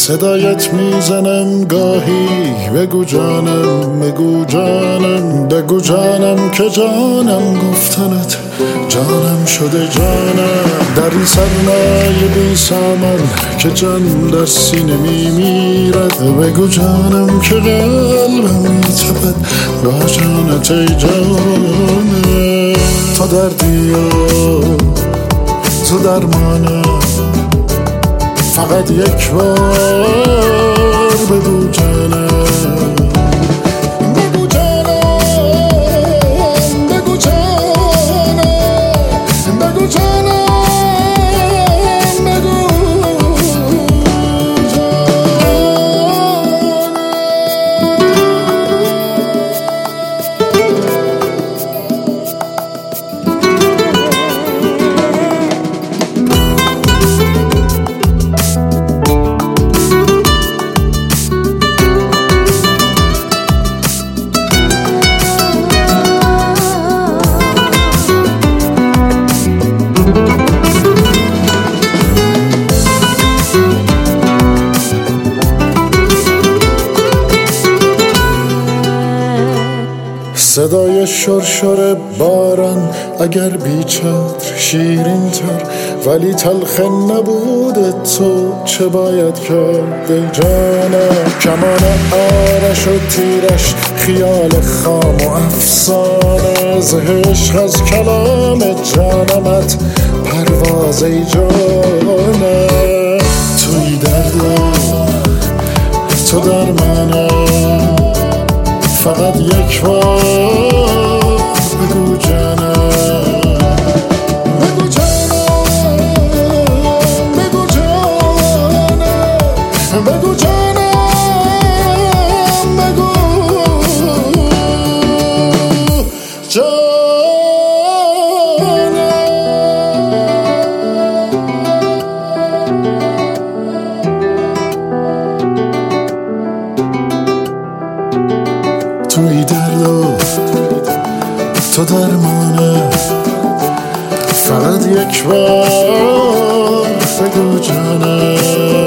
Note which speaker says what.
Speaker 1: صدایت میزنم گاهی، بگو جانم بگو جانم، بگو جانم که جانم گفتنت جانم شده جانم. در این سرمایه بی سامان که جان در سینه میمیرد، بگو جانم که قلبم میتپد با جانت ای جانم. تو دردی و تو درمانم، فقط یک بار بگو جانم. بگو جانم بگو جانم بگو جانم بگو صدای شرشر باران اگر بیچتر شیرین تر، ولی تلخ نبود تو چه باید کرد ای جانم. کمان آرش و تیرش خیال خام و افسانه، ز عشق از کلام جانمت پرواز ای جانم. توی درد و تو درمانم، فقط یک بار بگو جانم. بگو جانم بگو جانم بگو جانم بگو توی درد و تو درمانه، فقط یک بار بگو جانم.